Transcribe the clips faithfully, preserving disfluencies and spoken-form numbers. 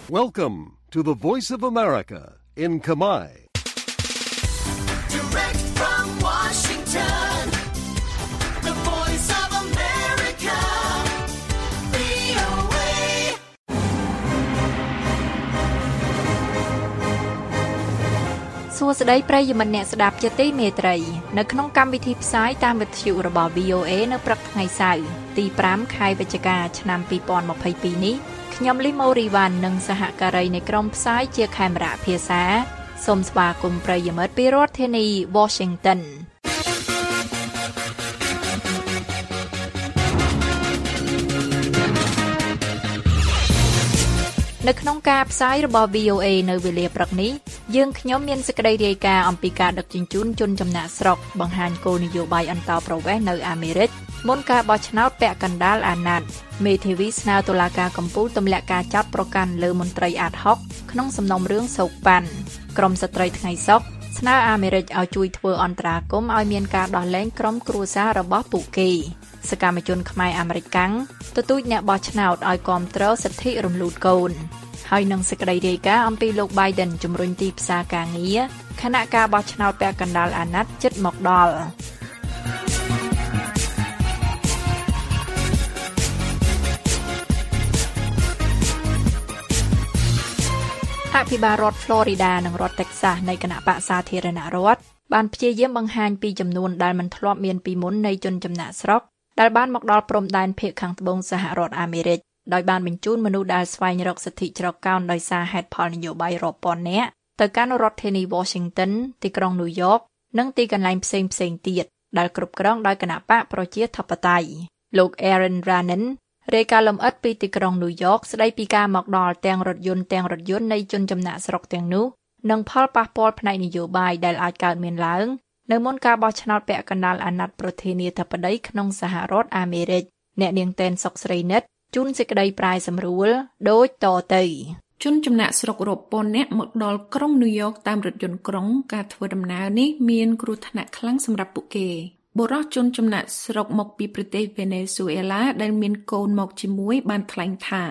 Welcome to the Voice of America in Khmer. Direct from Washington, the Voice of America, វី អូ เอសួស្តីប្រិយមិត្តអ្នកស្ដាប់ជាទីមេត្រីនៅក្នុងកម្មវិធីផ្សាយតាមវិទ្យុរបស់ វី អូ เอ នៅព្រឹកថ្ងៃសៅរ៍ទីប្រាំខែវិច្ឆិកាឆ្នាំពីរពាន់ម្ភៃពីរនេះខ្ញុំលីម៉ូរីវ៉ាន់និងសហការីនៃក្រុមផ្សាយជាខេមរៈភាសាសូមស្វាគមន៍ប្រិយមិត្តពីរដ្ឋធានី Washingtonនៅក្នុងការផ្សាយរបស់ វី អូ เอ នៅវេលាព្រឹកនេះយើងខ្ញុំមានសេចក្តីរាយការណ៍អំពីការដឹកជញ្ជូនជនចំណាក់ស្រុកបង្ហាញគោលនយោបាយអន្តោប្រវេសន៍នៅអាមេរិកមុនការបោះឆ្នោតពាក់កណ្ដាលអាណត្តិមេធាវីស្នើតុលាការកំពូលទម្លាក់ការចាប់ប្រកាន់លើមន្ត្រីអាតហុកក្នុងសំណុំរឿងសោកប៉ាន់ក្រមស្ត្រីថ្ងៃសុក្រស្នើអាមេរិកឲ្យជួយធ្វើអន្តរាគមន៍ឲ្យមានការដោះលែងក្រុមគ្រួសាររបស់ពួកគេសកម្មជនខ្មែរអាមេរិកកាំងទទូចអ្នកបោះឆ្នោតឲ្យគាំទ្រសិទ្ធិរំលូតកូនហើយនឹងសេចក្តីរាយការណ៍អំពីលោក Biden ជំរុញទីផ្សារការងារខណៈការបោះឆ្នោតពាក់កណ្ដាលអាណត្តិជិតមកដល់អភិបាលរដ្ឋ Florida និងរដ្ឋ Texas នៃគណៈបក្សសាធារណរដ្ឋបានព្យាយាមបង្ហាញពីចំនួនដែលមិនធ្លាប់មានពីមុននៃជនចំណាក់ស្រុកដែលបានមកដល់ព្រំដែនភាគខាងត្បូងសហរដ្ឋអាមេរិកដោយបានបញ្ជូនមនុស្សដែលស្វែងរកសិទ្ធិជ្រកកោនដោយសារហេតុផលនយោបាយរាប់ពាន់នាក់ទៅកាន់រដ្ឋធានី Washington ទីក្រុង New York និងទីកន្លែងផ្សេងៗទៀតដែលគ្រប់គ្រងដោយគណបកប្រជាធិបតេយ្យលោក Aaron Rannen រាយការណ៍លម្អិតពីទីក្រុង New York ស្ដីពីការមកដល់ទាំងរថយន្តទាំងរថយន្តនៃជនចំណាក់ស្រុកទាំងនោះនិងផលប៉ះពាល់ផ្នែកនយោបាយដែលអាចកើតមានឡើងនៅមុនការបោះឆ្នោតពាក់កណ្ដាលអាណត្តិប្រធានាធិបតីក្នុងសហរដ្ឋអាមេរិកអ្នកនាងតែនសុកស្រីនិតជួនសេចក្តីប្រាយសម្រួលដូចតទៅជនចំណាក់ស្រុករាប់ពាន់នាក់មកដល់ក្រុង New York តាមរថយន្តក្រុងការធ្វើដំណើរនេះមានគ្រោះថ្នាក់ខ្លាំងសម្រាប់ពួកគេបុរសជនចំណាក់ស្រុកមកពីប្រទេស Venezuela ដែលមានកូនមកជាមួយបានថ្លែងថា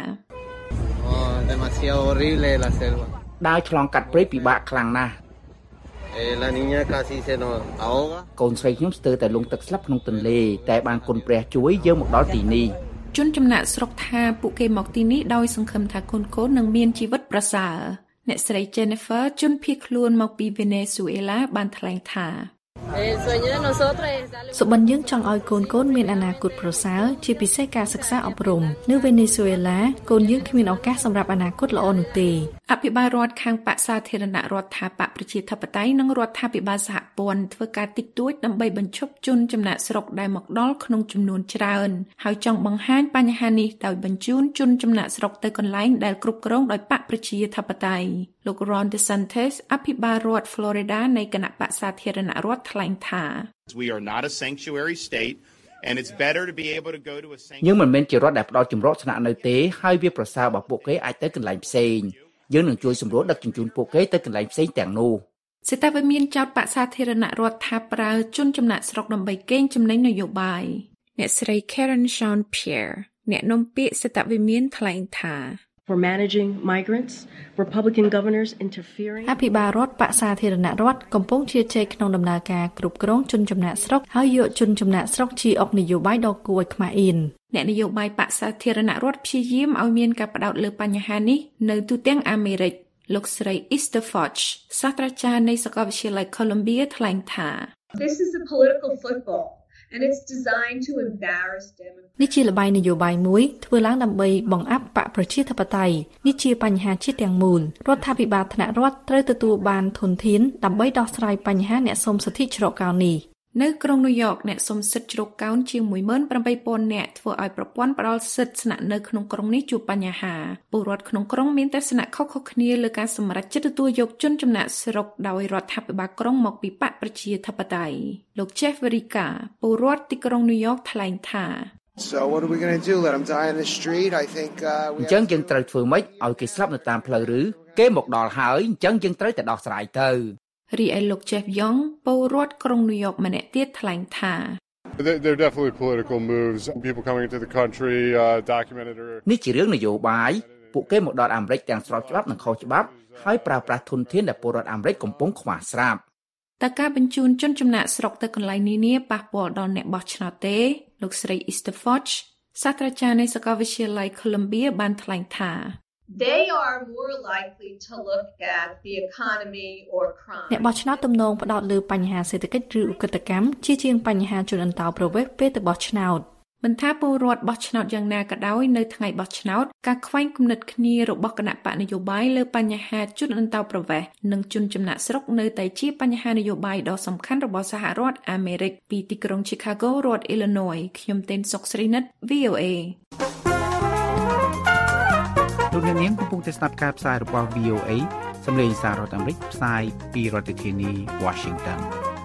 ដើរឆ្លងកាត់ព្រៃពិបាកខ្លាំងណាស់កូនស្រីខ្ញុំស្ទើរតែលង់ទឹកស្លាប់ក្នុងទន្លេតែបានគុណព្រះជួយយើងមកដល់ទីនេះជនចំណាក់ស្រុកថាពួកគេមកទីនេះដោយសង្ឃឹមថាកូនៗនឹងមានជីវិតប្រសើរអ្នកស្រី Jennifer ជនភៀសខ្លួនមកពី Venezuela បានថ្លែងថាសុបិនយើងចង់ឲ្យកូនកូនមានអនាគតប្រសើរជាពិសេសការសិក្សាអប់រំនៅ Venezuela កូនយើងគ្មានឱកាសសម្រាប់អនាគតល្អនោះទេអភិបាលរដ្ឋខាងបក្សសាធារណរដ្ឋាបកប្រជាធិបតេយ្យនិងរដ្ឋាភិបាលសហព័ន្ធធ្វើការតិចតួចដើម្បីបញ្ឈប់ជនចំណាក់ស្រុកដែលមកដល់ក្នុងចំនួនច្រើនហើយចង់បង្ហាញបញ្ហានេះដោយបញ្ជូនជនចំណាក់ស្រុកទៅកន្លែងដែលគ្រប់គ្រងដោយបកប្រជាធិបតេយ្យលោក Ron DeSantis អភិបាលរដ្ឋ Florida នៃគណៈបក្សសាធារណរដ្ឋថ្លែងថា We are not a sanctuary state and it's better to be able to go to a sanctuary យើងមិនមែនជារដ្ឋដែលផ្ដល់ជំរកស្នាក់នៅទេហើយវាប្រសើរបើពួកគេអាចទៅកន្លែងផ្សេងយើងនឹងជួយសម្រួលដឹកជញ្ជូនពួកគេទៅកន្លែងផ្សេងទាំងនោះសេតវិមានចោតបក្សសាធារណរដ្ឋថាប្រើជនចំណាក់ស្រុកដើម្បីកេងចំណេញនយោបាយអ្នកស្រី Karen Jean-Pierre អ្នកនាំពាក្យសេតវិមានថ្លែងថា For managing migrants, Republican governors interfering អភិបាលរដ្ឋបក្សសាធារណរដ្ឋកំពុងជឿជ័យក្នុងដំណើរការគ្រប់គ្រងជនចំណាក់ស្រុកហើយយកជនចំណាក់ស្រុកជាអុកនយោបាយដ៏គួរឲ្យខ្មាស់អៀនអ្នកនយោបាយបក្សសាធារណរដ្ឋព្យាយាមឲ្យមានការផ្ដោតលើបញ្ហានេះនៅទូទាំងអាមេរិកលោកស្រី Esther Foch សាស្ត្រាចារ្យនៃសាកលវិទ្យាល័យ Columbia ថ្លែងថា This is a political football and it's designed to embarrass Democrats នេះជាល្បែងនយោបាយមួយធ្វើឡើងដើម្បីបង្អាប់បកប្រជាធិបតេយ្យនេះជាបញ្ហាជាតិទាំងមូលរដ្ឋាភិបាលថ្នាក់រដ្ឋត្រូវទទួលបានធនធានដើម្បីដោះស្រាយបញ្ហាអ្នកសុំសិទ្ធិជ្រកកោននេះនៅក្រុង New York អ្នកសុំសិទ្ធិជ្រកកោនជាង មួយម៉ឺនប្រាំបីពាន់ នាក់ធ្វើឲ្យប្រព័ន្ធផ្ដល់សិទ្ធិស្នាក់នៅក្នុងក្រុងនេះជួបបញ្ហាពលរដ្ឋក្នុងក្រុងមានទស្សនៈខុសៗគ្នាលើការសម្រេចចិត្តទទួលយកជនចំណាក់ស្រុកដោយរដ្ឋាភិបាលក្រុងមកពីបកប្រជាធិបតេយ្យលោក Jeff Verica ពលរដ្ឋទីក្រុង New York ថ្លែងថា So what are we going to do? Let them die in the street? I think uh we អញ្ចឹងយើងត្រូវធ្វើម៉េចឲ្យគេស្លាប់នៅតាមផ្លូវឬគេមកដល់ហើយអញ្ចឹងយើងត្រូវតែដោះស្រាយទៅរីឯលោក Jeff Young ពលរដ្ឋក្រុង New York ម្នាក់ទៀតថ្លែងថា There are definitely political moves. People coming into the country uh, documented or នេះជារឿងនយោបាយពួកគេមកដល់អាមេរិកទាំងស្របច្បាប់និងខុសច្បាប់ហើយប្រើប្រាស់ធនធានដែលពលរដ្ឋអាមេរិកកំពុងខ្វះស្រាប់តើការបញ្ជូនជនចំណាក់ស្រុកទៅកន្លែងនានាប៉ះពាល់ដល់អ្នកបោះឆ្នោតទេលោកស្រី Easter Foch សាស្ត្រាចារ្យនៃសាកលវិទ្យាល័យ Columbia បានថ្លែងថា They are more likely to look at the economy or crime. អ្នកបោះឆ្នោតទំនងផ្ដោតលើបញ្ហាសេដ្ឋកិច្ចឬឧក្រិដ្ឋកម្មជាជាងបញ្ហាជនអន្តោប្រវេសន៍ពេលទៅបោះឆ្នោតមិនថាពលរដ្ឋបោះឆ្នោតយ៉ាងណាក៏ដោយនៅថ្ងៃបោះឆ្នោតការខ្វែងគំនិតគ្នារបស់គណៈបកនយោបាយលើបញ្ហាជនអន្តោប្រវេសន៍និងជនចំណាក់ស្រុកនៅតែជាបញ្ហានយោបាយដ៏សំខាន់របស់សហរដ្ឋអាមេរិកពីទីក្រុង Chicago រដ្ឋ Illinois ខ្ញុំទេនសុកស្រីនិត V O A លោកអ្នកនាងកំពុងតែស្ដាប់ការផ្សាយរបស់ V O A សម្លេងសាររដ្ឋអាមេរិកផ្សាយពីរដ្ឋធានី Washington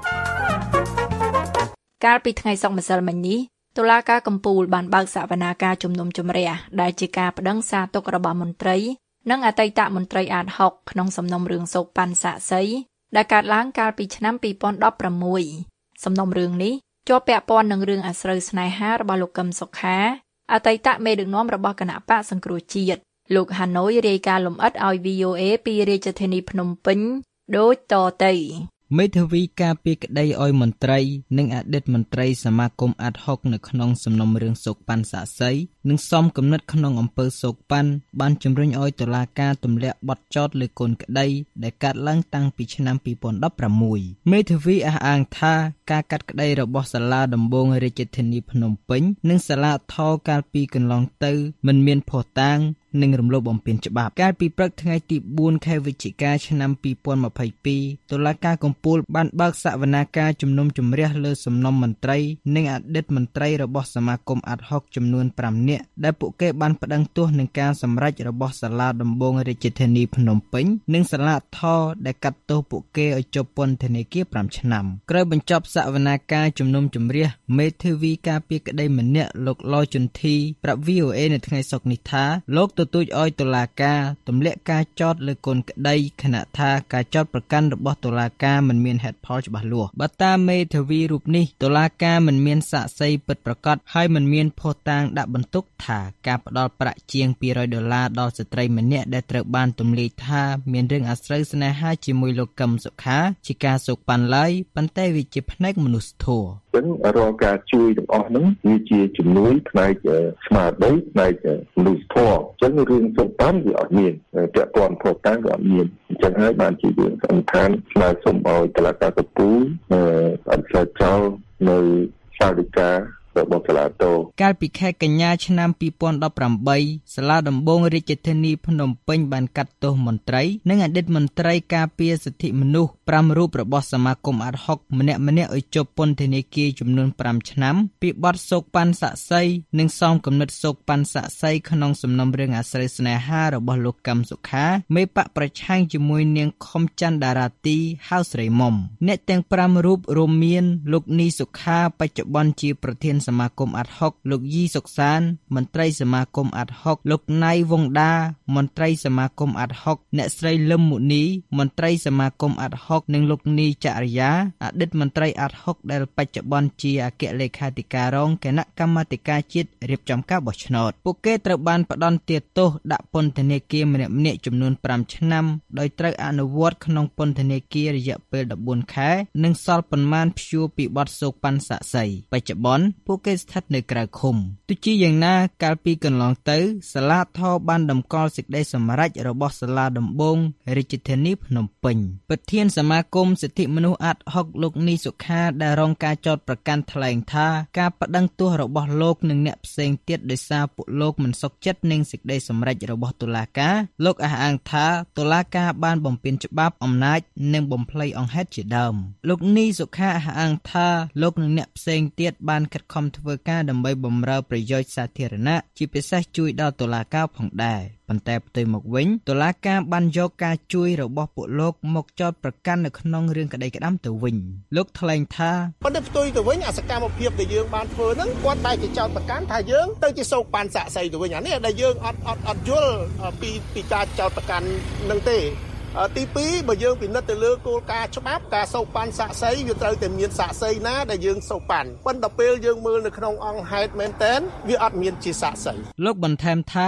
កាលពីថ្ងៃសុក្រម្សិលមិញនេះតុលាការកំពូលបានបើកសវនាការជំនុំជម្រះដែលជាការប្តឹងសារទុករបស់មន្ត្រីនិងអតីតមន្ត្រីអាត ហុក ក្នុងសំណុំរឿងសោកប៉ាន់សាក់សីដែលកើតឡើងកាលពីឆ្នាំពីរពាន់ដប់ប្រាំមួយសំណុំរឿងនេះជាប់ពាក់ព័ន្ធនឹងរឿងអាស្រូវស្នេហារបស់លោកកឹមសុខាអតីតមេដឹកនាំរបស់គណៈបកសង្គ្រោះជាតិលោកហាណូយរាយការណ៍លម្អិតឲ្យ V O A ពីរាជធានីភ្នំពេញដូចតទៅមេធាវីការពីក្តីឲ្យមន្ត្រីនិងអតីតមន្ត្រីសមាគមអាត ហុក នៅក្នុងសំណុំរឿងសោកប៉ាន់សាក់សីនិងសំគំនិតក្នុងអំពើសោកប៉ាន់បានជំរុញឲ្យតុលាការទម្លាក់បទចោទលើកូនក្តីដែលកាត់ឡើងតាំងពីឆ្នាំពីរពាន់ដប់ប្រាំមួយមេធាវីអះអាងថាការកាត់ក្តីរបស់សាលាដំបងរាជធានីភ្នំពេញនិងសាលាថោកាលពីកន្លងទៅមិនមានភស្តុតាងនិងរំលោភបំពានច្បាប់កាលពីព្រឹកថ្ងៃទីបួនខែវិច្ឆិកាឆ្នាំពីរពាន់ម្ភៃពីរតុលាការកំពូលបានបើកសវនាការជំនុំជម្រះលើសំណុំមន្ត្រីនិងអតីតមន្ត្រីរបស់សមាគមអាត ហុក ចំនួនប្រាំនាក់ដែលពួកគេបានប្តឹងទោសនឹងការសម្រេចរបស់សាលាដំបងរាជធានីភ្នំពេញនិងសាលាថោដែលកាត់ទោសពួកគេឲ្យជាប់ពន្ធនាគារប្រាំឆ្នាំក្រោយបញ្ចប់សវនាការជំនុំជម្រះមេធាវីការពីក្តីម្នាក់លោកឡយជន្ធីប្រាប់ V O A នៅថ្ងៃសុក្រនេះថាលោកទទូចឲ្យតុលាការទម្លាក់ការចោទលើកូនក្តីខណៈថាការចោទប្រកាន់របស់តុលាការមិនមានហេតុផលច្បាស់លាស់បើតាមមេធាវីរូបនេះតុលាការមិនមានសាក្សីពិតប្រាកដហើយមិនមានភស្តុតាងដាក់បន្ទុកថាការផ្ដល់ប្រាក់ជាងពីររយដុល្លារដល់ស្ត្រីម្នាក់ដែលត្រូវបានទម្លាយថាមានរឿងអាស្រូវស្នេហាជាមួយលោកកឹមសុខាជាការសោកប៉ាន់ឡើយប៉ុន្តែវាជាផ្នែកមនុស្សធម៌ចឹងរាល់ការជួយទាំងអស់ហ្នឹងវាជាជំនួយផ្នែកស្មារតីផ្នែកមនុស្សធម៌ចឹងរឿងសោកប៉ាន់វាអត់មានពាក់ព័ន្ធភស្តុតាងវាអត់មានអញ្ចឹងហើយបានជារឿងសំខាន់ស្នើសុំឲ្យតុលាការកំពូលអនុញ្ញាតចោលនៅសាលដីការបស់សាលាតោកាលពីខែកញ្ញាឆ្នាំពីរពាន់ដប់ប្រាំបីសាលាដំបងរាជធានីភ្នំពេញបានកាត់ទោសមន្ត្រីនិងអតីតមន្ត្រីការពារសិទ្ធិមនុស្សប្រាំរូបរបស់សមាគមអាត ហុក ម្នាក់ម្នាក់ឲ្យជាប់ពន្ធនាគារចំនួនប្រាំឆ្នាំពីបទសោកប៉ាន់សាក់សីនិងសំគំនិតសោកប៉ាន់សាក់សីក្នុងសំណុំរឿងអាស្រូវស្នេហារបស់លោកកឹមសុខាមេបកប្រឆាំងជាមួយនាងខំច័ន្ទតារាទីហៅស្រីមុំអ្នកទាំងប្រាំរូបរួមមានលោកនីសុខាបច្ចុប្បន្នជាប្រធានសមាគមអាត ហុក លោកយីសុកសានមន្ត្រីសមាគមអាត ហុក លោកណៃវងដាមន្ត្រីសមាគមអាត ហុក អ្នកស្រីលឹមមុនីមន្ត្រីសមាគមអាត ហុក និងលោកនីចរិយាអតីតមន្ត្រីអាត ហុក ដែលបច្ចុប្បន្នជាអគ្គលេខាធិការរងគណៈកម្មាធិការជាតិរៀបចំការបោះឆ្នោតពួកគេត្រូវបានផ្តន្ទាទោសដាក់ពន្ធនាគារម្នាក់ម្នាក់ចំនួនប្រាំឆ្នាំដោយត្រូវអនុវត្តក្នុងពន្ធនាគាររយៈពេលដប់បួនខែនិងសល់ប៉ុន្មានព្យួរពីបទសោកប៉ាន់សាក់សីបច្ចុប្បន្នពួកគេស្ថិតនៅក្រៅឃុំទោះជាយ៉ាងណាកាលពីកន្លងទៅសាលាថោបានតម្កល់សេចក្តីសម្រេចរបស់សាលាដំបងរាជធានីភ្នំពេញប្រធានសមាគមសិទ្ធិមនុស្សអាត ហុក លោកនីសុខាដែលរងការចោទប្រកាន់ថ្លែងថាការប្តឹងទោសរបស់លោកនិងអ្នកផ្សេងទៀតដោយសារពួកលោកមិនសុខចិត្តនឹងសេចក្តីសម្រេចរបស់តុលាការលោកអះអាងថាតុលាការបានបំពានច្បាប់អំណាចនិងបំភ្លៃអង្គហេតុជាដើមលោកនីសុខាអះអាងថាលោកនិងអ្នកផ្សេងទៀតបានខិតខំធ្វើការដើម្បីបម្រើប្រយោជន៍សាធារណៈជាពិសេសជួយដល់តុលាការផងដែរប៉ុន្តែផ្ទុយមកវិញតុលាការបានយកការជួយរបស់ពួកលោកមកចោទប្រកាន់នៅក្នុងរឿងក្តីក្តាំទៅវិញលោកថ្លែងថាប៉ុន្តែផ្ទុយទៅវិញអាសកម្មភាពដែលយើងបានធ្វើហ្នឹងគាត់តែជាចោទប្រកាន់ថាយើងទៅជាសោកប៉ាន់សាក់សីទៅវិញអានេះដែលយើងអត់អត់អត់យល់ពីពីការចោទប្រកាន់ហ្នឹងទេទីពីរបើយើងពិនិត្យទៅលើគោលការណ៍ច្បាប់ការសោកប៉ាន់សាក់សីវាត្រូវតែមានសាក់សីណាដែលយើងសោកប៉ាន់ប៉ុន្តែពេលយើងមើលនៅក្នុងអង្គហេតុមែនតែនវាអត់មានជាសាក់សីលោកបន្ថែមថា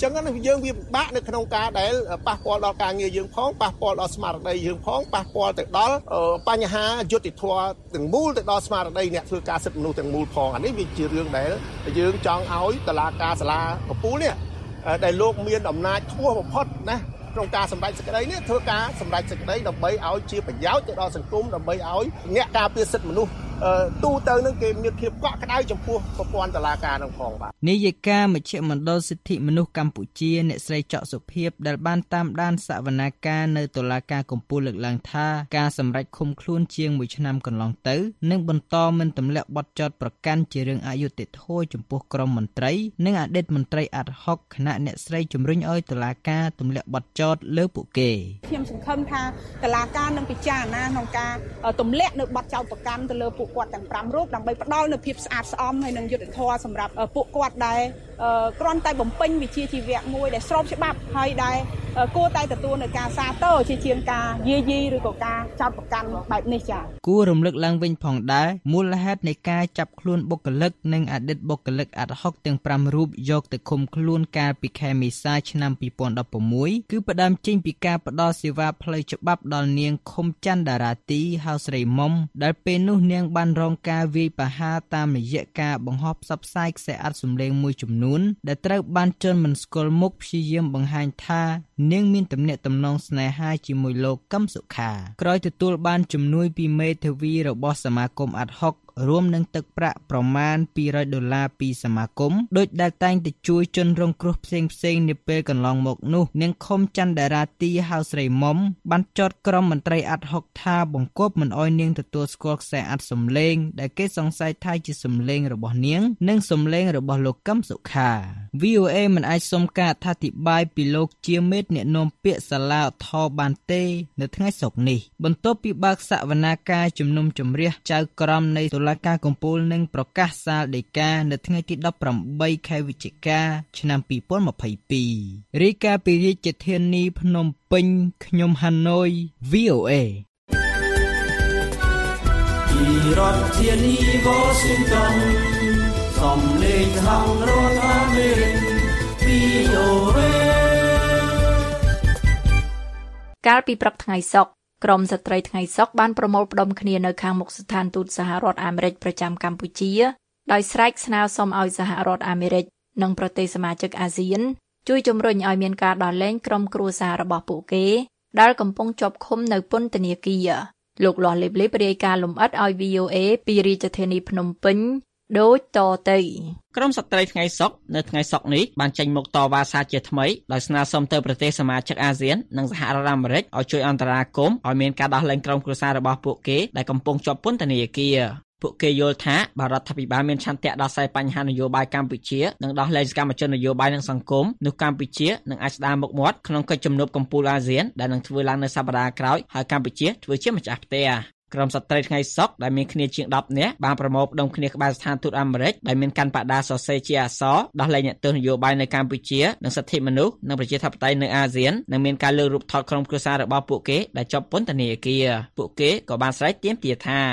ចឹងណាយើងវាពិបាកនៅក្នុងការដែលប៉ះពាល់ដល់ការងារយើងផងប៉ះពាល់ដល់ស្មារតីយើងផងប៉ះពាល់ទៅដល់បញ្ហាយុត្តិធម៌ទាំងមូលទៅដល់ស្មារតីអ្នកធ្វើការសិទ្ធិមនុស្សទាំងមូលផងអានេះវាជារឿងដែលយើងចង់ឲ្យតុលាការសាលាកំពូលនេះដែលលោកមានអំណាចខ្ពស់បំផុតណាក្នុងការសម្រេចសេចក្តីនេះធ្វើការសម្រេចសេចក្តីដើម្បីឲ្យជាប្រយោជន៍ទៅដល់សង្គមដើម្បីឲ្យអ្នកការពារសិទ្ធិមនុស្សទូទៅនឹងគេមានភាពកក់ក្ដៅចំពោះប្រព័ន្ធតុលាការនឹងផងបាទនាយិកាមជ្ឈមណ្ឌលសិទ្ធិមនុស្សកម្ពុជាអ្នកស្រីច័កសុភាពដែលបានតាមដានសវនាការនៅតុលាការកំពូលលើកឡើងថាការសម្រេចឃុំខ្លួនជាងមួយឆ្នាំកន្លងទៅនឹងបន្តមិនទម្លាក់បទចោទប្រកាន់ជារឿងអយុត្តិធម៌ចំពោះក្រុមមន្ត្រីនិងអតីតមន្ត្រីអាត់ហុកគណៈអ្នកស្រីជំរុញឲ្យតុលាការទម្លាក់បទចោទលើពួកគេខ្ញុំសង្ឃឹមថាតុលាការនឹងពិចារណាក្នុងការទម្លាក់នៅបទចោទប្រកាន់ទៅលើពួកគាត់ទាំងប្រាំរូបដើម្បីផ្ដល់នូវភាពស្អាតស្អំហើយនិងយុត្តិធម៌សម្រាប់ពួកគាត់ដែលគ្រាន់តែបំពេញវិជ្ជាជីវៈមួយដែលស្របច្បាប់ហើយដែលគួរតែទទួលនៅការសាទរជាជាងការយាយីឬក៏ការចោទប្រកាន់បែបនេះចា៎គួររំលឹកឡើងវិញផងដែរមូលហេតុនៃការចាប់ខ្លួនបុគ្គលិកនិងអតីតបុគ្គលិកអាត់ហុកទាំងប្រាំរូបយកទៅឃុំខ្លួនកាលពីខែមេសាឆ្នាំពីរពាន់ដប់ប្រាំមួយគឺផ្ដើមចេញពីការផ្ដល់សេវាផ្លូវច្បាប់ដល់នាងឃុំច័ន្ទតារាទីហៅស្រីមុំដែលពេលនោះនាងបានរងការវាយប្រហារតាមរយៈការបង្ហោះផ្សព្វផ្សាយខ្សែអត្ថសំឡេងមួយចំនួនដែលត្រូវបានជនមិនស្គាល់មុខព្យាយាមបង្ហាញថានាងមានទំនាក់ទំនងស្នេហាជាមួយលោកកឹមសុខាក្រោយទទួលបានជំនួយពីមេធាវីរបស់សមាគមអាត់ហុករួមនឹងទឹកប្រាក់ប្រមាណពីររយដុល្លារពីសមាគមដោយដែលតែងតែជួយជនរងគ្រោះផ្សេងផ្សេងនាពេលកន្លងមកនោះនាងឃុំច័ន្ទតារាទីហៅស្រីមុំបានចោទក្រុមមន្ត្រីអាត់ហុកថាបង្គាប់មិនអោយនាងទទួលស្គាល់ខ្សែអត្ថសំឡេងដែលគេសង្ស័យថាជាសំឡេងរបស់នាងនិងសំឡេងរបស់លោកកឹមសុខា វី អូ เอ មិនអាចសុំការអធិប្បាយពីលោកជាមេត្យអ្នកនាំពាក្យសាលាឧទ្ធរណ៍បានទេនៅថ្ងៃសុក្រនេះបន្ទាប់ពីបើកសវនាការជំនុំជម្រះចៅក្រមនៃតុលាការកំពូលនឹងប្រកាសសាលដីកានៅថ្ងៃទីដប់ប្រាំបីខែវិច្ឆិកាឆ្នាំពីរពាន់ម្ភៃពីររាយការណ៍ពីរាជធានីភ្នំពេញខ្ញុំហាណូយ វី អូ เอពីរដ្ឋធានី Washington សំឡេងក្នុងរដ្ឋអាមេរិក វី អូ เอកាលពីព្រឹកថ្ងៃសុក្រក្រមស្ត្រីថ្ងៃសុក្របានប្រមូលផ្ដុំគ្នានៅខាងមុខស្ថានទូតសហរដ្ឋអាមេរិកប្រចាំកម្ពុជាដោយស្រែកស្នើសុំឲ្យសហរដ្ឋអាមេរិកនិងប្រទេសសមាជិកអាស៊ានជួយជំរុញឲ្យមានការដោះលែងក្រុមគ្រួសាររបស់ពួកគេដែលកំពុងជាប់ឃុំនៅពន្ធនាគារលោកលាស់លេបលេបរាយការណ៍លម្អិតឲ្យ វី អូ เอ ពីរាជធានីភ្នំពេញដូចតទៅក្រុមស្ត្រីថ្ងៃសុក្រនៅថ្ងៃសុក្រនេះបានចេញមុខតវ៉ាសារជាថ្មីដោយស្នើសុំទៅប្រទេសសមាជិកអាស៊ាននិងសហរដ្ឋអាមេរិកឲ្យជួយអន្តរាគមន៍ឲ្យមានការដោះលែងក្រុមគ្រួសាររបស់ពួកគេដែលកំពុងជាប់ពន្ធនាគារពួកគេយល់ថាបរដ្ឋាភិបាលមានឆន្ទៈដោះស្រាយបញ្ហានយោបាយកម្ពុជានិងដោះលែងសកម្មជននយោបាយនិងសង្គមនោះកម្ពុជានឹងអាចស្ដារមុខមាត់ក្នុងកិច្ចជំនួបកំពូលអាស៊ានដែលនឹងធ្វើឡើងនៅសប្តាហ៍ក្រោយហើយកម្ពុជាធ្វើជាម្ចាស់ផ្ទះក្រុមស្ត្រីថ្ងៃសុក្រដែលមានគ្នាជាងដប់នាក់បានប្រមូលផ្ដុំគ្នាក្បែរស្ថានទូតអាមេរិកដែលមានកាន់បដាសរសេរជាអក្សរដោះលែងអ្នកទោសនយោបាយនៅកម្ពុជានិងសិទ្ធិមនុស្សនិងប្រជាធិបតេយ្យនៅអាស៊ាននិងមានការលើករូបថតក្រុមគ្រួសាររបស់ពួកគេដែលជាប់ពន្ធនាគារពួកគេក៏បានស្រែកទាមទារថា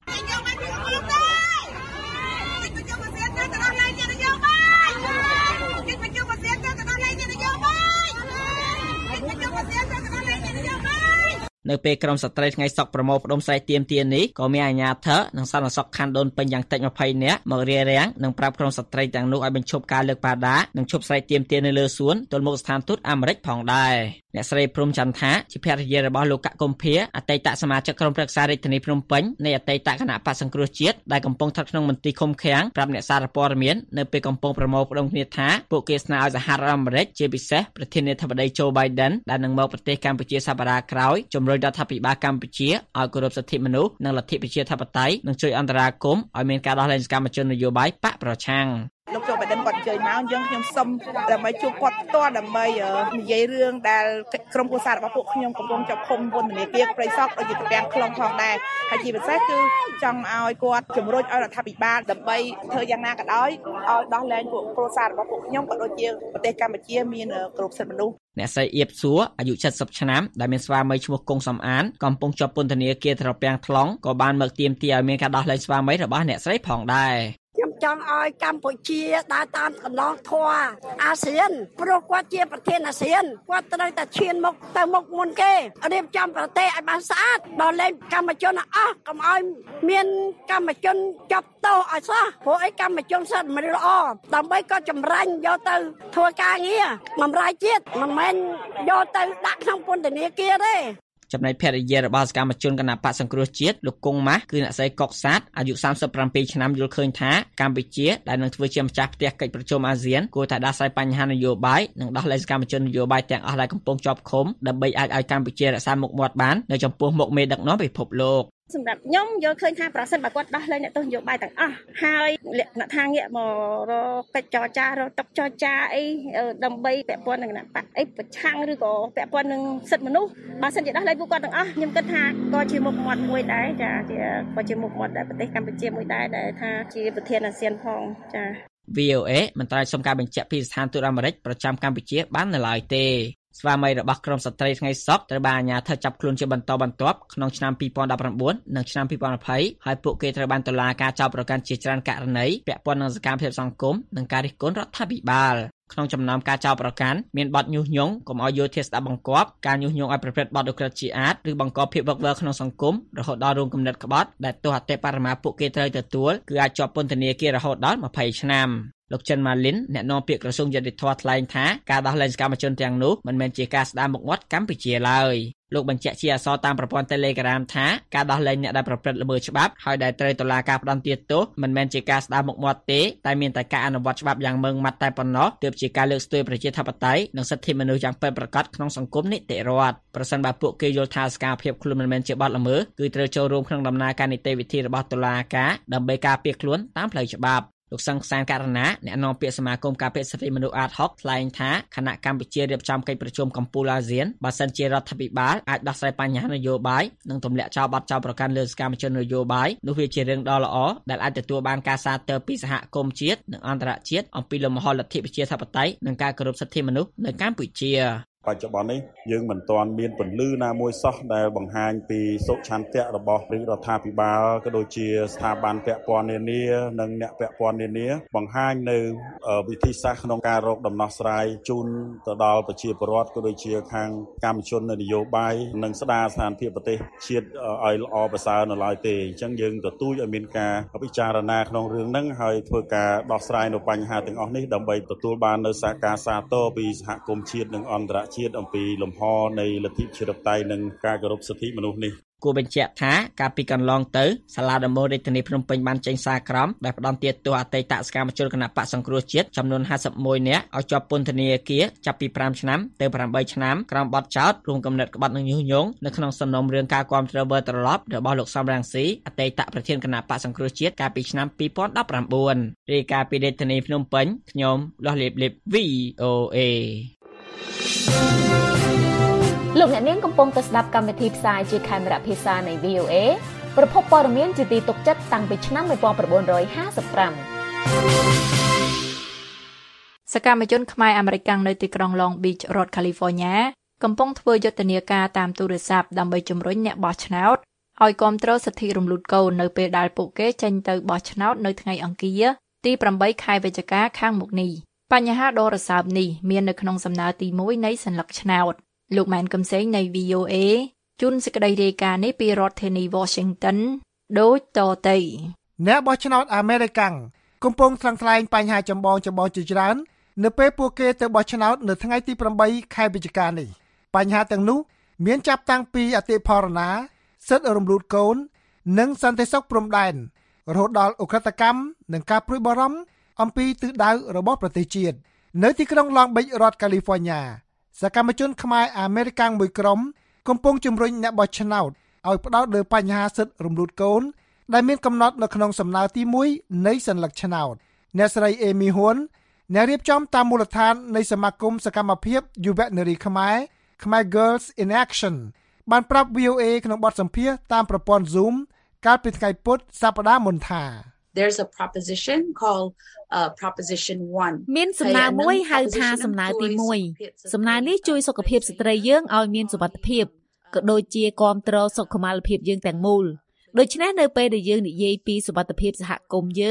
នៅពេលក្រុមស្ត្រីថ្ងៃសុក្រប្រមូលផ្ដុំស្រែកទាមទារនេះក៏មានអាជ្ញាធរនិងសន្តិសុខខណ្ឌដូនពេញយ៉ាងតិចម្ភៃនាក់មករារាំងនិងប្រាប់ក្រុមស្ត្រីទាំងនោះឲ្យបញ្ឈប់ការលើកបដានិងឈប់ស្រែកទាមទារនៅលើសួនទល់មុខស្ថានទូតអាមេរិកផងដែរអ្នកស្រីព្រំចន្ទថាជាភរិយារបស់លោកកកុម្ភាអតីតសមាជិកក្រុមប្រឹក្សារាជធានីភ្នំពេញនៃអតីតគណៈបក្សសង្គ្រោះជាតិដែលកំពុងស្ថិតក្នុងមន្ទីរឃុំឃាំងប្រាប់អ្នកសារព័ត៌មាននៅពេលកំពុងប្រមូលផ្ដុំគ្នាថាពួកគេស្នើឲ្យសហរដ្ឋអាមេរិកជាពិសេសប្រធានាធិបតី Joe Biden ដែលនឹងមកប្រទេសកម្ពុជាសប្តាហ៍ក្រោយជំរុញរដ្ឋាភិបាលកម្ពុជាឲ្យគោរពសិទ្ធិមនុស្សនិងលទ្ធិប្រជាធិបតេយ្យនិងជួយអន្តរាគមន៍ឲ្យមានការដោះលែងសកម្មជននយោបាយបកប្រឆាំងលោកចូលបដិនគាត់អញ្ជើញមកអញ្ចឹងខ្ញុំសុំដើម្បីជួបគាត់ផ្ទាល់ដើម្បីនិយាយរឿងដែលក្រុមគ្រួសាររបស់ពួកខ្ញុំកំពុងចាប់ឃុំពន្ធនាគារព្រៃសរដូចជាទាំងខ្លងផងដែរហើយជាពិសេសគឺចង់ឲ្យគាត់ជំរុញឲ្យរដ្ឋាភិបាលដើម្បីធ្វើយ៉ាងណាក៏ដោយឲ្យដោះលែងពួកគ្រួសាររបស់ពួកខ្ញុំក៏ដូចជាប្រទេសកម្ពុជាមានគ្រប់សិទ្ធិមនុស្សអ្នកស្រីអៀបសួរអាយុ칠십ឆ្នាំដែលមានស្វាមីឈ្មោះគង់សំអានកំពុងជាប់ពន្ធនាគារត្រពាំង ថ្លុងក៏បានមកទាមទារឲ្យមានការដោះលែងស្វាមីរបស់អ្នកស្រីផងដែរខ្ញុំចង់ឲ្យកម្ពុជាដើរតាមកន្លងធម៌អាស៊ានព្រោះគាត់ជាប្រធានអាស៊ានគាត់ត្រូវតែឈានមុខទៅមុខមុនគេរៀបចំប្រទេសឲ្យបានស្អាតដល់លែងកម្មជនអស់កុំឲ្យមានកម្មជនចាប់ទោសឲ្យសោះព្រោះអីកម្មជនសិទ្ធិមនុស្សល្អដើម្បីគាត់ចម្រាញ់យកទៅធ្វើការងារបម្រើជាតិមិនមែនយកទៅដាក់ក្នុងពន្ធនាគារទេចំណែកភរិយារបស់សកម្មជនគណបក្សសង្គ្រោះជាតិលោកគង់ម៉ាស់គឺអ្នកស្រីកុកសាទអាយុសាមសិបប្រាំពីរឆ្នាំយល់ឃើញថាកម្ពុជាដែលនឹងធ្វើជាម្ចាស់ផ្ទះកិច្ចប្រជុំអាស៊ានគួរតែដោះស្រាយបញ្ហានយោបាយនិងដោះលែងសកម្មជននយោបាយទាំងអស់ដែលកំពុងជាប់ឃុំដើម្បីអាចឲ្យកម្ពុជារក្សាមុខមាត់បាននៅចំពោះមុខមេដឹកនាំពិភពលោកសម្រាប់ខ្ញុំយល់ឃើញថាប្រសិនបើគាត់ដោះលែងអ្នកទោសនយោបាយទាំងអស់ហើយលក្ខណៈថាងាកមករកកិច្ចចរចារកតុចរចាអីដើម្បីពាក់ព័ន្ធនឹងគណៈបកអីប្រឆាំងឬក៏ពាក់ព័ន្ធនឹងសិទ្ធិមនុស្សបើសិនជាដោះលែងពួកគាត់ទាំងអស់ខ្ញុំគិតថាក៏ជាមុខមាត់មួយដែរចាជាក៏ជាមុខមាត់ដែរប្រទេសកម្ពុជាមួយដែរដែលថាជាប្រធានអាស៊ានផងចាវី អូ អេ មិនត្រូវសុំការបញ្ជាក់ពីស្ថានទូតអាមេរិកប្រចាំកម្ពុជាបាននៅឡើយទេស្វាមីរបស់ក្រុមស្ត្រីថ្ងៃសុក្រត្រូវបានអាជ្ញាធរចាប់ខ្លួនជាបន្តបន្ទាប់ក្នុងឆ្នាំពីរពាន់ដប់ប្រាំបួននិងឆ្នាំពីរពាន់ยี่สิบហើយពួកគេត្រូវបានតុលាការចោទប្រកាន់ជាច្រើនករណីពាក់ព័ន្ធនឹងសកម្មភាពសង្គមនិងការរិះគន់រដ្ឋាភិបាលក្នុងចំណោមការចោទប្រកាន់មានបទញុះញង់កុំឲ្យយោធាស្ដាប់បង្គាប់ការញុះញង់ឲ្យប្រព្រឹត្តបទឧក្រិដ្ឋជាអាតឬបង្កភាពវឹកវរក្នុងសង្គមរហូតដល់រួមគំនិតក្បត់ដែលទោសអតិបរមាពួកគេត្រូវទទួលគឺអាចជាប់ពន្ធនាគាររហូតដល់ยี่สิบឆ្នាំលោកចិនម៉ាលីនអ្នកនាំពាក្យក្រសួងយុតិធម៌ថ្លែងថាការដោះលែងសកម្មជនទាំងនោះមិនមែនជាការស្ដារមុខមាត់កម្ពុជាឡើយលោកបញ្ជាក់ជាអក្សរតាមប្រព័ន្ធ Telegram ថាការដោះលែងអ្នកដែលប្រព្រឹត្តល្មើសច្បាប់ហើយដែលត្រូវតុលាការផ្តន្ទាទោសមិនមែនជាការស្ដារមុខមាត់ទេតែមានតែការអនុវត្តច្បាប់យ៉ាងម៉ឺងម៉ាត់តែប៉ុណ្ណោះទើបជាការលើកស្ទួយប្រជាធិបតេយ្យនិងសិទ្ធិមនុស្សយ៉ាងពិតប្រាកដក្នុងសង្គមនីតិរដ្ឋប្រសិនបើពួកគេយល់ថាសកម្មភាពខ្លួនមិនមែនជាបទល្មើសគឺត្រូវចូលរួមក្នុងដំណើរការនីតិវិធីរបស់តុលាការដើម្បីការពារខ្លួនតាមផ្លូវច្បាប់លោកសង្សានករណីអ្នកនាំពាក្យសមាគមការពារសិទ្ធិមនុស្សអាតហុកថ្លែងថាគណៈកម្ពុជារៀបចំកិច្ចប្រជុំកំពូលអាស៊ានបើសិនជារដ្ឋាភិបាលអាចដោះស្រាយបញ្ហានយោបាយនិងទម្លាក់ចោលបទចោទប្រកាន់លើសកម្មជននយោបាយនោះវាជារឿងដ៏ល្អដែលអាចទទួលបានការសាទរពីសហគមន៍ជាតិនិងអន្តរជាតិអំពីលំហលទ្ធិប្រជាធិបតេយ្យនិងការគោរពសិទ្ធិមនុស្សនៅកម្ពុជាបច្ចុប្បន្ននេះយើងមិនទាន់មានពន្លឺណាមួយសោះដែលបង្ហាញពីសុឆន្ទៈរបស់រដ្ឋាភិបាលក៏ដូចជាស្ថាប័នពាក់ព័ន្ធនានានិងអ្នកពាក់ព័ន្ធនានាបង្ហាញនៅវិធីសាស្ត្រក្នុងការរកដំណោះស្រាយជូនទៅដល់ប្រជាពលរដ្ឋក៏ដូចជាខាងកម្មជននយោបាយនិងស្ដារស្ថានភាពប្រទេសជាតិឲ្យល្អប្រសើរនៅឡើយទេអញ្ចឹងយើងទទូចឲ្យមានការពិចារណាក្នុងរឿងហ្នឹងហើយធ្វើការដោះស្រាយនៅបញ្ហាទាំងអស់នេះដើម្បីទទួលបាននៅសហការសាទរពីសហគមន៍ជាតិនិងអន្តរជាតិអំពីលំហនៃលទ្ធិប្រជាធិបតេយ្យនិងការគោរពសិទ្ធិមនុស្សនេះគួរបញ្ជាក់ថាកាលពីកន្លងទៅសាលាដំបងរាជធានីភ្នំពេញបានចេញសារក្រមដែលផ្តន្ទាទោសអតីតសកម្មជនគណបក្សសង្គ្រោះជាតិចំនួនห้าสิบเอ็ดនាក់ឲ្យជាប់ពន្ធនាគារចាប់ពីfiveឆ្នាំទៅeightឆ្នាំក្រោមបទចោទរួមគំនិតក្បត់និងញុះញង់នៅក្នុងសំណុំរឿងការគាំទ្រវិលត្រឡប់របស់លោកសំរងស៊ីអតីតប្រធានគណបក្សសង្គ្រោះជាតិកាលពីឆ្នាំtwo thousand nineteenរាយការណ៍ពីរាជធានីភ្នំពេញខ្ញុំលាស់លៀបលៀប វី អូ เอលោកអ្នកនាងកំពុងតែស្ដាប់កម្មវិធីផ្សាយជាខេមរៈភាសានៃ វី អូ เอ ប្រភពព័ត៌មានជាទីទុកចិត្តតាំងពីឆ្នាំnineteen fifty-five សកម្មជនខ្មែរអាមេរិកនៅទីក្រុង Long Beach រដ្ឋ California កំពុងធ្វើយុទ្ធនាការតាមទូរស័ព្ទដើម្បីជំរុញអ្នកបោះឆ្នោតឲ្យគាំទ្រសិទ្ធិរំលូតកូននៅពេលដែលពួកគេចេញទៅបោះឆ្នោតនៅថ្ងៃអង្គារទីeightខែវិច្ឆិកាខាងមុខនេះបញ្ហាដ៏រសើបនេះមាននៅក្នុងសំណើទីoneនៃសัญลักษณ์ឆ្នោតលោកម៉ែនកំសែងនៃ វី អូ เอ ជូនសេចក្តីរាយការណ៍នេះពីរដ្ឋធានី Washington ដូចតទៅអ្នកបោះឆ្នោតអាមេរិកាំងកំពុងថ្លឹងថ្លែងបញ្ហាចម្បងចម្បងជាច្រើននៅពេលពួកគេទៅបោះឆ្នោតនៅថ្ងៃទីeightខែវិច្ឆិកានេះបញ្ហាទាំងនោះមានចាប់តាំងពីអតិផរណាសិទ្ធិរំលូតកូននិងសន្តិសុខព្រំដែនរហូតដល់ឧក្រិដ្ឋកម្មនិងការព្រួយបារម្ភអំពីទិសដៅរបស់ប្រទេសជាតិនៅទីក្រុង Long Beach រដ្ឋ California សកម្មជនខ្មែរអាមេរិកាំងមួយក្រុមកំពុងជំរុញអ្នកបោះឆ្នោតឲ្យផ្ដោតលើបញ្ហាសិទ្ធិរំលូតកូនដែលមានកំណត់នៅក្នុងសំណើទីoneនៃសัญลักษณ์ឆ្នោតអ្នកស្រីអេមីហ៊ុនអ្នករៀបចំតាមមូលដ្ឋាននៃសមាគមសកម្មភាពយុវនារីខ្មែរខ្មែរ Girls in Action បានប្រាប់ វី អូ เอ ក្នុងបទសម្ភាសន៍តាមប្រព័ន្ធ Zoom កាលពីថ្ងៃពុធសប្តាហ៍មុនថា There's a proposition called uh, proposition one មានសំណើមួយហៅថាសំណើទីoneសំណើនេះជួយសុខភាពស្ត្រីយើងឲ្យមានសុវត្ថិភាពក៏ដូចជាគាំទ្រសុខុមាលភាពយើងទាំងមូលដូច្នេះនៅពេលដែលយើងនិយាយពីសុវត្ថិភាពសហគមន៍យើង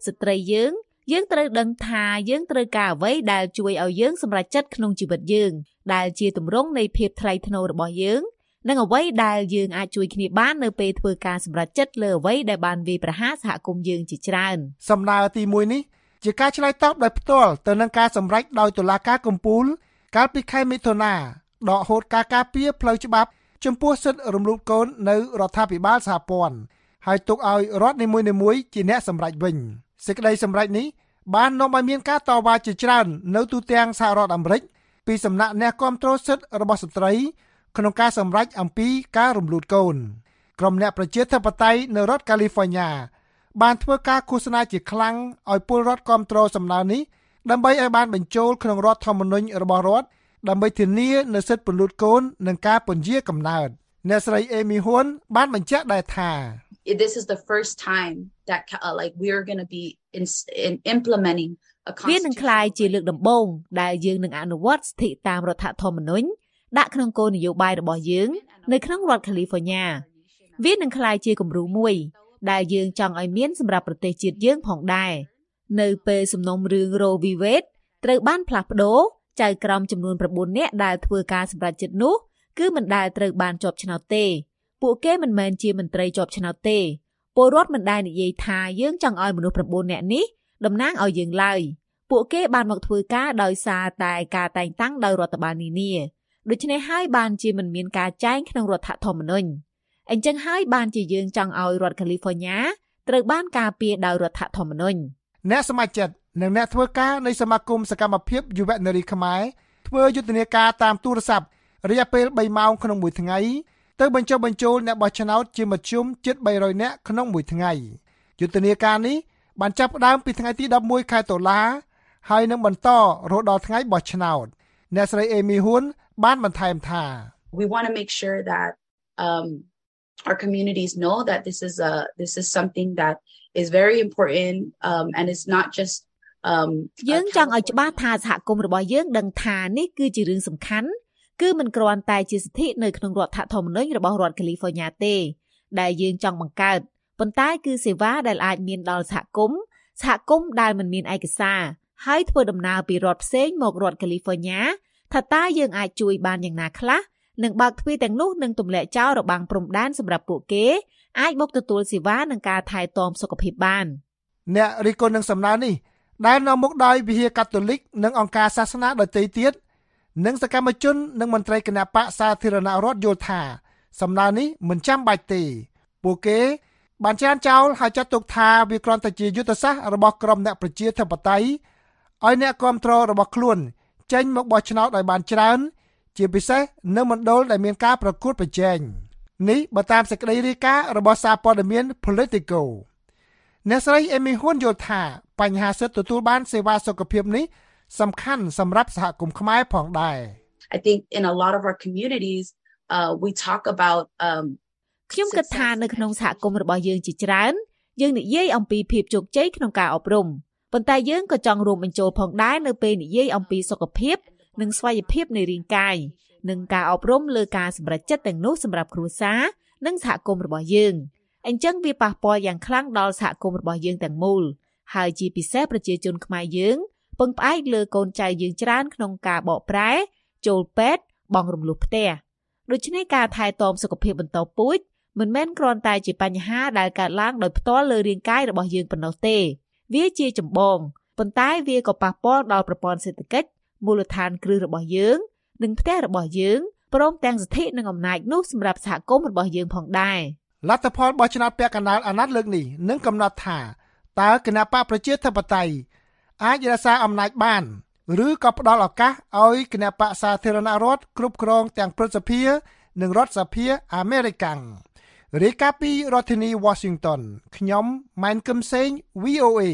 ស្ត្រីយើងយើងត្រូវដឹងថាយើងត្រូវការអ្វីដែលជួយឲ្យយើងសម្រេចចិត្តក្នុងជីវិតយើងដែលជាទម្រង់នៃភាពថ្លៃថ្នូររបស់យើងនិងអ្វីដែលយើងអាចជួយគ្នាបាននៅពេលធ្វើការសម្រេចចិត្តលើអ្វីដែលបានវាយប្រហារសហគមន៍យើងជាច្រើនសំណើទីមួយនេះជាការឆ្លើយតបដោយផ្ទាល់ទៅនឹងការសម្រេចដោយតុលាការកំពូលកាលពីខែមិថុនាដកហូតការការពារផ្លូវច្បាប់ចំពោះសិទ្ធិរំលោភកូននៅរដ្ឋាភិបាលសហព័ន្ធហើយទុកឲ្យរដ្ឋនីមួយៗជាអ្នកសម្រេចវិញសេចក្តីសម្រេចនេះបាននាំឲ្យមានការតវ៉ាជាច្រើននៅទូទាំងសហរដ្ឋអាមេរិកពីសំណាក់អ្នកគាំទ្រសិទ្ធិរបស់ស្ត្រីក្នុងការសម្រេចអំពីការរំលូតកូនក្រុមអ្នកប្រជាធិបតេយ្យនៅរដ្ឋកាលីហ្វ័រញ៉ាបានធ្វើការឃោសនាជាខ្លាំងឲ្យពលរដ្ឋគាំទ្រសំណើនេះដើម្បីឲ្យបានបញ្ចូលក្នុងរដ្ឋធម្មនុញ្ញរបស់រដ្ឋដើម្បីធានានូវសិទ្ធិពលរដ្ឋកូននិងការពន្យាកំណើតអ្នកស្រីអេមីហ៊ុនបានបញ្ជាក់ដែរថា This is the first time that uh, like we are going to be in, in implementing a constitution វានឹងក្លាយជាលើកដំបូងដែលយើងនឹងអនុវត្តសិទ្ធិតាមរដ្ឋធម្មនុញ្ញដាក់ក្នុងគោលនយោបាយរបស់យើងនៅក្នុងរដ្ឋកាលីហ្វ័រញ៉ាវានឹងក្លាយជាគំរូមួយដែលយើងចង់ឲ្យមានសម្រាប់ប្រទេសជាតិយើងផងដែរនៅពេលសំណុំរឿង Roe v. Wade ត្រូវបានផ្លាស់ប្ដូរចៅក្រមចំនួន៩នាក់ដែលធ្វើការសម្រេចចិត្តនោះគឺមិនដែលត្រូវបានជាប់ឆ្នោតទេពួកគេមិនមែនជាមន្ត្រីជាប់ឆ្នោតទេពលរដ្ឋមិនដែលនិយាយថាយើងចង់ឲ្យមនុស្ស៩នាក់នេះតំណាងឲ្យយើងឡើយពួកគេបានមកធ្វើការដោយសារតែការតែងតាំងដោយរដ្ឋបាលនានាដូច្នេះហើយបានជាមិនមានការចែងក្នុងរដ្ឋធម្មនុញ្ញអញ្ចឹងហើយបានជាយើងចង់ឲ្យរដ្ឋកាលីហ្វ័រញ៉ាត្រូវបានការពារដោយរដ្ឋធម្មនុញ្ញអ្នកសមាជិកនិងអ្នកធ្វើការនៃសមាគមសកម្មភាពយុវនារីខ្មែរធ្វើយុទ្ធនាការតាមទូរស័ព្ទរយៈពេលបីម៉ោងក្នុងមួយថ្ងៃទៅបញ្ចុះបញ្ចូលអ្នកបោះឆ្នោតជាមធ្យមជិតបីរយនាក់ក្នុងមួយថ្ងៃយុទ្ធនាការនេះបានចាប់ផ្ដើមពីថ្ងៃទីដប់មួយខែតុលាហើយនឹងបន្តរហូតដល់ថ្ងៃបោះឆ្នោតអ្នកស្រីអេមីហ៊ុនបានបន្ថែមថា We want to make sure that um our communities know that this is a this is something that is very important um and it's not just um យើងចង់ឲ្យច្បាស់ថាសហគមន៍របស់យើងដឹងថានេះគឺជារឿងសំខាន់គឺមិនគ្រាន់តែជាសិទ្ធិនៅក្នុងរដ្ឋធម្មនុញ្ញរបស់រដ្ឋកាលីហ្វ័រញ៉ាទេដែលយើងចង់បង្កើតប៉ុន្តែគឺសេវាដែលអាចមានដល់សហគមន៍សហគមន៍ដែលមិនមានឯកសារហើយធ្វើដំណើរពីរដ្ឋផ្សេងមករដ្ឋកាលីហ្វ័រញ៉ាថាតើយើងអាចជួយបានយ៉ាងណាខ្លះនិងបើកទ្វារទាំងនោះនឹងទម្លាក់ចោលរបាំងព្រំដែនសម្រាប់ពួកគេអាចមកទទួលសេវានិងការថែទាំសុខភាពបានអ្នករិះគន់នឹងសំណើនេះដែលនាំមុខដោយវិហារកាតូលិកនិងអង្គការសាសនាដទៃទៀតនិងសកម្មជននិងមន្ត្រីគណៈបកសាធារណរដ្ឋយល់ថាសំណើនេះមិនចាំបាច់ទេពួកគេបានច្រានចោលហើយចាត់ទុកថាវាគ្រាន់តែជាយុទ្ធសាស្ត្ររបស់ក្រុមអ្នកប្រជាធិបតេយ្យឲ្យអ្នកគាំទ្ររបស់ខ្លួនចេញមកបោះឆ្នោតឲ្យបានច្រើនជាពិសេសនៅមណ្ឌលដែលមានការប្រកួតប្រជែងនេះបើតាមសេចក្តីរាយការណ៍របស់សារព័ត៌មាន Politico អ្នកស្រីអេមីហ៊ុនយល់ថាបញ្ហាសិទ្ធិទទួលបានសេវាសុខភាពនេះសំខាន់សម្រាប់សហគមន៍ខ្មែរផងដែរ I think in a lot of our communities uh we talk about um ខ្ញុំគិតថានៅក្នុងសហគមន៍របស់យើងជាច្រើនយើងនិយាយអំពីភាពជោគជ័យក្នុងការអប់រំប៉ុន្តែយើងក៏ចង់រួមបញ្ចូលផងដែរនៅពេលនិយាយអំពីសុខភាពនិងស្វ័យភាពនៃរាងកាយនិងការអប់រំលើការសម្រេចចិត្តទាំងនោះសម្រាប់គ្រួសារនិងសហគមន៍របស់យើងអញ្ចឹងវាប៉ះពាល់យ៉ាងខ្លាំងដល់សហគមន៍របស់យើងទាំងមូលហើយជាពិសេសប្រជាជនខ្មែរយើងពឹងផ្អែកលើកូនចៅយើងច្រើនក្នុងការបកប្រែចូលពេទ្យបង់រំលោះផ្ទះដូច្នេះការថែទាំសុខភាពបន្តពូជមិនមែនគ្រាន់តែជាបញ្ហាដែលកើតឡើងដោយផ្ទាល់លើរាងកាយរបស់យើងប៉ុណ្ណោះទេវាជាចម្បងប៉ុន្តែវាក៏ប៉ះពាល់ដល់ប្រព័ន្ធសេដ្ឋកិច្ចមូលដ្ឋានគ្រឹះរបស់យើងនិងផ្ទះរបស់យើងព្រមទាំងសិទ្ធិនិងអំណាចនោះសម្រាប់សហគមន៍របស់យើងផងដែរលទ្ធផលបោះឆ្នោតពាក់កណ្ដាលអាណត្តិលើកនេះនឹងកំណត់ថាតើគណបកប្រជាធិបតេយ្យអាចរក្សាអំណាចបានឬក៏ផ្ដល់ឱកាសឲ្យគណបកសាធារណរដ្ឋគ្រប់គ្រងទាំងព្រឹទ្ធសភានិងរដ្ឋសភាអាមេរិករាយការណ៍ពីរដ្ឋធានី Washington ខ្ញុំម៉ែនកឹមសេង វី អូ เอ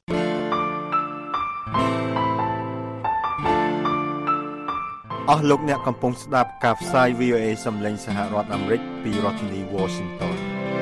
អស់លោកអ្នកកំពុងស្ដាប់ការផ្សាយ វី អូ เอ សំឡេងសហរដ្ឋអាមេរិកពីរដ្ឋធានី Washington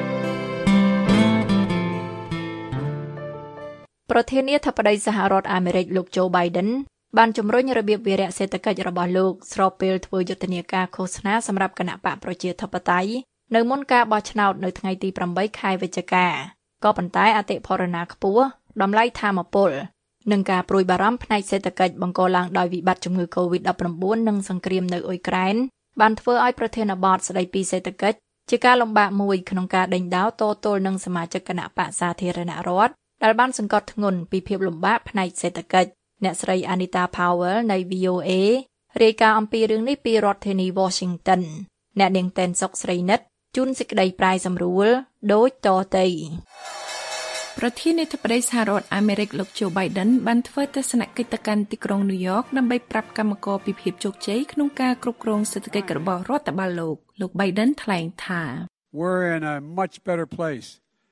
ប្រធានាធិបតីសហរដ្ឋអាមេរិកលោក Joe Biden បានជំរុញរបៀបវារៈសេដ្ឋកិច្ចរបស់លោកស្របពេលធ្វើយុទ្ធនាការឃោសនាសម្រាប់គណៈបកប្រជាធិបតេយ្យនៅមុនការបោះឆ្នោតនៅថ្ងៃទីប្រាំបីខែវិច្ឆិកាក៏ប៉ុន្តែអតិផរណាខ្ពស់តម្លៃថាមពលនិងការព្រួយបារម្ភផ្នែកសេដ្ឋកិច្ចបង្កឡើងដោយវិបត្តិជំងឺ កូវីដ ដប់ប្រាំបួន និងសង្គ្រាមនៅអ៊ុយក្រែនបានធ្វើឲ្យប្រធានបទស្ដីពីសេដ្ឋកិច្ចជាការលំបាកមួយក្នុងការដេញដោលតទល់នឹងសមាជិកគណៈបក្សសាធារណរដ្ឋដែលបានសង្កត់ធ្ងន់ពីភាពលំបាកផ្នែកសេដ្ឋកិច្ចអ្នកស្រី Anita Powell នៃ វី អូ เอ រាយការណ៍អំពីរឿងនេះពីរដ្ឋធានី Washington អ្នកនាងតែនសុកស្រីនិតជូនសេចក្តីប្រាយសម្រួលដូចតទៅប្រធានាធិបតីសហរដ្ឋអាមេរិកលោក Joe Biden បានធ្វើទស្សនកិច្ចទៅកាន់ទីក្រុង New York ដើម្បីប្រាប់កម្មករពីភាពជោគជ័យក្នុងការគ្រប់គ្រងសេដ្ឋកិច្ចរបស់រដ្ឋបាលលោកលោក Biden ថ្លែងថា We're in a much better place.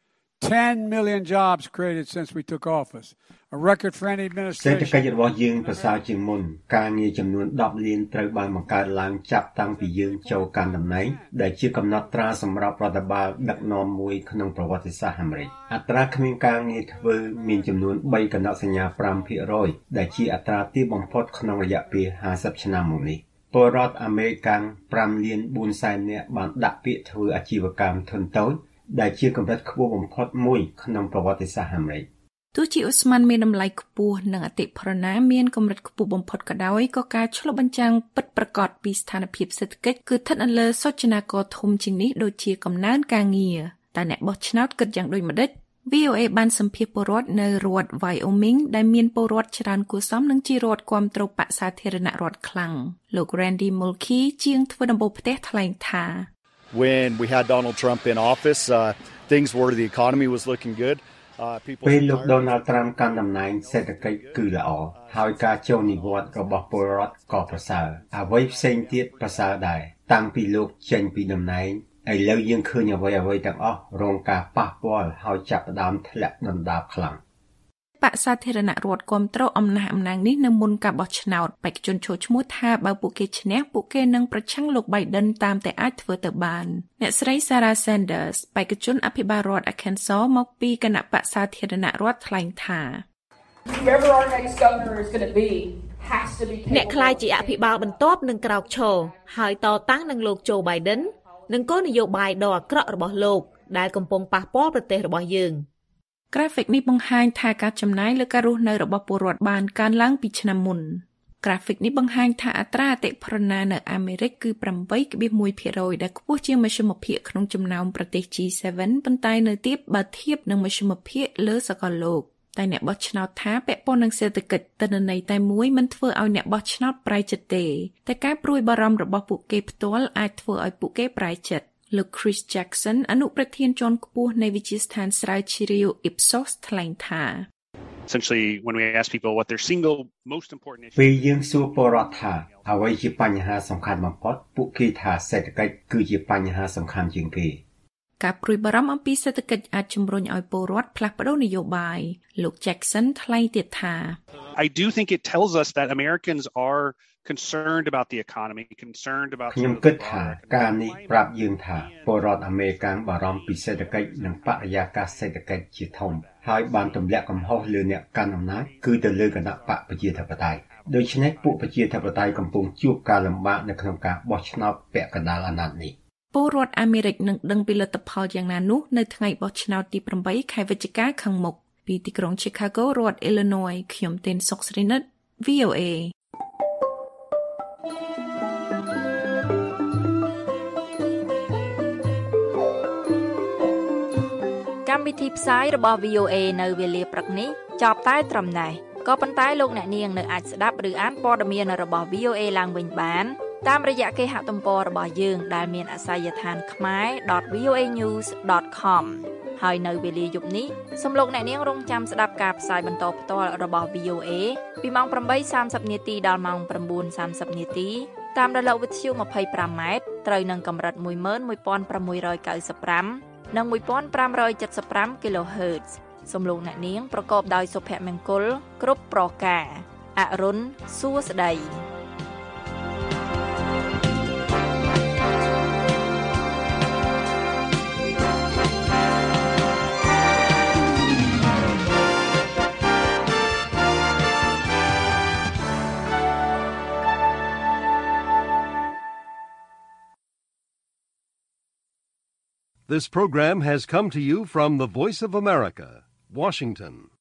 ten million jobs created since we took office. A record for any administration. សេដ្ឋកិច្ចរបស់យើងប្រសើរជាងមុនការងារចំនួនដប់លានត្រូវបានបង្កើតឡើងចាប់តាំងពីយើងចូលកាន់តំណែងដែលជាកំណត់ត្រាសម្រាប់រដ្ឋបាលដឹកនាំមួយក្នុងប្រវត្តិសាស្ត្រអាមេរិកអត្រាគ្មានការងារធ្វើមានចំនួនបីកណ្ដោសញ្ញា five percent ដែលជាអត្រាទាបបំផុតក្នុងរយៈពេលfiftyឆ្នាំមកនេះពលរដ្ឋអាមេរិកfiveលានfourសែននាក់បានដាក់ពាក្យធ្វើអាជីវកម្មធុនតូចដែលជាកម្រិតខ្ពស់បំផុតមួយក្នុងប្រវត្តិសាស្ត្រអាមេរិកទោះជាអូស្មန်មានតម្លៃខ្ពស់និងអតិផរណាមានកម្រិតខ្ពស់បំផុតក៏ដោយក៏ការឆ្លុះបញ្ចាំងពិតប្រាកដពីស្ថានភាពសេដ្ឋកិច្ចគឺស្ថិតនៅលើសុចនាករធំជាងនេះដូចជាកំណើនការងារតែអ្នកបោះឆ្នោតគិតយ៉ាងដូចម្តេច វី អូ เอ បានសម្ភាសន៍ពលរដ្ឋនៅរដ្ឋ Wyoming ដែលមានពលរដ្ឋច្រើនគួរសមនិងជារដ្ឋគាំទ្របក្សសាធារណរដ្ឋខ្លាំងលោក Randy Mulkey ជាងធ្វើដំបូលផ្ទះថ្លែងថា When we had Donald Trump in office uh, things were the economy was looking good ពេលលោក Donald Trump កាន់តំណែងសេដ្ឋកិច្ចគឺល្អហើយការចូលនិវត្តន៍របស់ពលរដ្ឋក៏ប្រសើរអ្វីផ្សេងទៀតប្រសើរដែរតាំងពីលោកចេញពីតំណែងឥឡូវយើងឃើញអ្វីអ្វីទាំងអស់រងការប៉ះពាល់ហើយចាប់ផ្ដើមធ្លាក់ដុនដាបខ្លាំងបក្សសាធារណរដ្ឋគាំទ្រអំណះអំណាងនេះនៅមុនការបោះឆ្នោតបេក្ខជនចូលឈ្មោះថាបើពួកគេឈ្នះពួកគេនឹងប្រឆាំងលោក Biden តាមតែអាចធ្វើទៅបានអ្នកស្រី Sarah Sanders បេក្ខជនអភិបាលរដ្ឋ Arkansas មកពីគណៈបក្សសាធារណរដ្ឋថ្លែងថា Whoever our next governor is going to be has to be អ្នកខ្លាយជាអភិបាលបន្ទាប់នឹងក្រោកឈរហើយតតាំងនឹងលោក Joe Biden និងគោលនយោបាយដ៏អាក្រក់របស់លោកដែលកំពុងប៉ះពាល់ប្រទេសរបស់យើងក្រាហ្វិកនេះបង្ហាញថាការចំណាយលើការរស់នៅរបស់ពលរដ្ឋបានកើនឡើងពីឆ្នាំមុនក្រាហ្វិកនេះបង្ហាញថាអត្រាអតិផរណានៅអាមេរិកគឺ eight point one percent ដែលខ្ពស់ជាងមធ្យមភាគក្នុងចំណោមប្រទេស G seven ប៉ុន្តែនៅទាបបើធៀបនឹងមធ្យមភាគលើសកលលោកតែអ្នកបោះឆ្នោតថាពាក់ព័ន្ធនឹងសេដ្ឋកិច្ចទិន្នន័យតែមួយមិនធ្វើឲ្យអ្នកបោះឆ្នោតប្រែចិត្តទេតែការព្រួយបារម្ភរបស់ពួកគេផ្ទាល់អាចធ្វើឲ្យពួកគេប្រែចិត្តលោក Chris Jackson អនុប្រធានជាន់ខ្ពស់នៃវិទ្យាស្ថានស្រាវជ្រាវ Ipsos ថ្លែងថា Essentially when we ask people what their single most important issue ពេលយើងសួរពលរដ្ឋថាអ្វីជាបញ្ហាសំខាន់បំផុតពួកគេថាសេដ្ឋកិច្ចគឺជាបញ្ហាសំខាន់ជាងគេការព្រួយបារម្ភអំពីសេដ្ឋកិច្ចអាចជំរុញឲ្យពលរដ្ឋផ្លាស់ប្តូរនយោបាយលោក Jackson ថ្លែងទៀតថា I do think it tells us that Americans are concerned about the economy concerned about ខ្ញុំគិតថាការនេះប្រាប់យើងថាពលរដ្ឋអាមេរិកបារម្ភពីសេដ្ឋកិច្ចនិងបរិយាកាសសេដ្ឋកិច្ចជាធំហើយបានទម្លាក់កំហុសលើអ្នកកាន់អំណាចគឺទៅលើគណៈបកប្រជាធិបតេយ្យដូច្នេះពួកប្រជាធិបតេយ្យកំពុងជួបការលំបាកនៅក្នុងការបោះឆ្នោតពាក់កណ្ដាលអាណត្តិនេះពលរដ្ឋអាមេរិកនឹងដឹងពីលទ្ធផលយ៉ាងណានោះនៅថ្ងៃបោះឆ្នោតទីeightខែវិច្ឆិកាខាងមុខពីទីក្រុង Chicago រដ្ឋ Illinois ខ្ញុំទេនសុកស្រីនិត វី អូ เอកម្មវិធីផ្សាយរបស់ វី អូ เอ នៅវេលាព្រឹកនេះចប់តែត្រឹមណេះក៏ប៉ុន្តែលោកអ្នកនាងនៅអាចស្ដាប់ឬអានព័ត៌មានរបស់ វី អូ เอ ឡើងវិញបានតាមរយៈគេហទំព័ររបស់យើងដែលមានអាសយដ្ឋាន khmae dot v o a news dot com ហើយនៅវេលាយប់នេះសូមលោកអ្នកនាងរងចាំស្ដាប់ការផ្សាយបន្តផ្ទាល់របស់ វី អូ အေ ពីម៉ោង eight thirty នាទីដល់ម៉ោង nine thirty នាទីតាមរលកវិទ្យុ twenty-five ម៉ែត្រត្រូវនឹងកម្រិតone one six ninety-five និង fifteen seventy-five គីឡូហឺត សូមលោកអ្នកនាងប្រកបដោយសុភមង្គលគ្រប់ប្រការអរុនសួស្តី This program has come to you from the Voice of America, Washington.